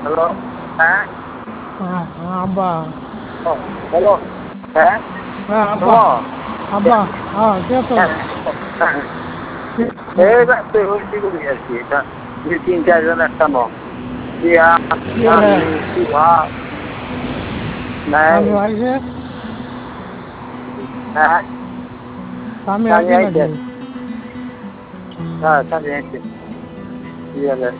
Hello, হ্যাঁ, হ্যাঁ, আব্বা। হ্যালো, হ্যাঁ, হ্যাঁ, আব্বা। হ্যালো, আব্বা। হ্যাঁ, কে তো? হ্যাঁ, হ্যাঁ, এই রাত্রে হয়েছি করি আর কি, এটা 2-3-4 জন একটা নয়, দিয়া, কে? আমি, সুভাষ, নাই, স্বামী আইছে? হ্যাঁ, স্বামী স্বামী আইছে আইছে, নাকি? হ্যাঁ, স্বামী আইছে, দিয়ে